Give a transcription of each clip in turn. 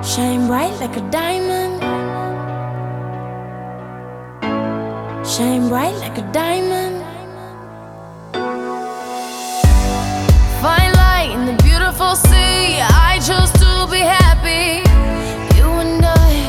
Shine bright like a diamond. Shine bright like a diamond. Fine light in the beautiful sea. I chose to be happy. You and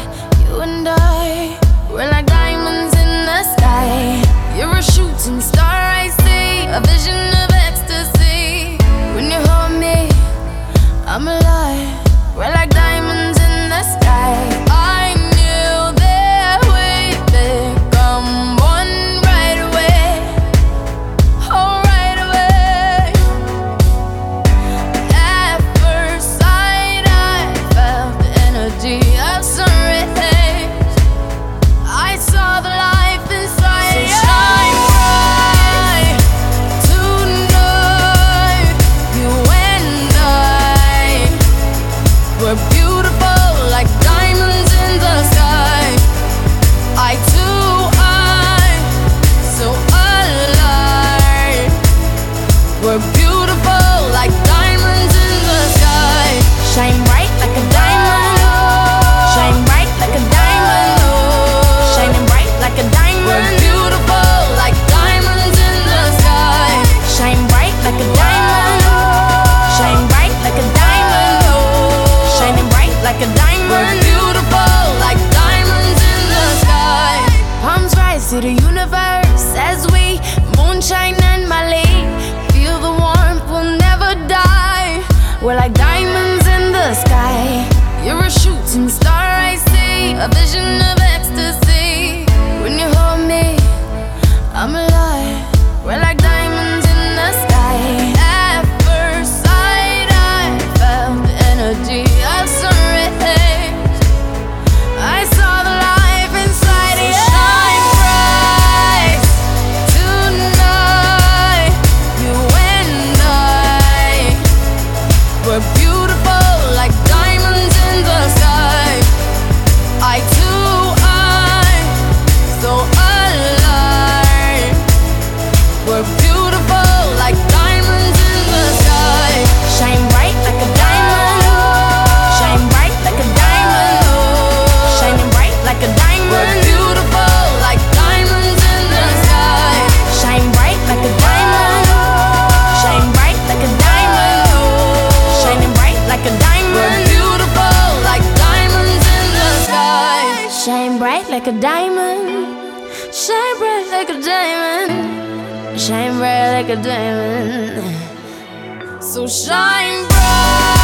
I, we're like diamonds in the sky. You're a shooting star, I see, a vision of ecstasy. When you hold me, I'm alive. We're like diamonds in the sky. I knew that we'd become one right away. Oh, right away. At first sight, I felt the energy of sun rays. I saw the life inside you. Shine bright tonight. You and I, we're beautiful like diamonds in the sky. Eye to eye, so alive. We're beautiful like diamonds in the sky. Shine bright like a diamond. Shine bright like a diamond. Shining bright like a diamond. We're beautiful like diamonds in the sky. Shine bright like a diamond. Shine bright like a diamond. Shining bright like a diamond. We're beautiful like diamonds in the sky. Palms rise to the universe as we moonshine and Mali. Feel the warmth, we'll never die. We're like diamonds in the sky. You're a shooting star, I see, a vision of ecstasy. When you hold me, I'm alive. We're like diamonds in the sky. At first sight, I felt the energy of sun rays. I saw the life inside you. Shine bright tonight. You and I, we're beautiful like diamonds in the sky. Eye to eye, so alive. We're beautiful like diamonds in the sky. Shine bright like a diamond. Shine bright like a diamond. Shining bright like a diamond. We're beautiful like diamonds in the sky. Shine bright like a diamond. Shine bright like a diamond. Shining bright like a diamond. We're beautiful like diamonds in the sky. Shine bright like a diamond. Shine bright like a diamond. Shine bright like a diamond. So shine bright.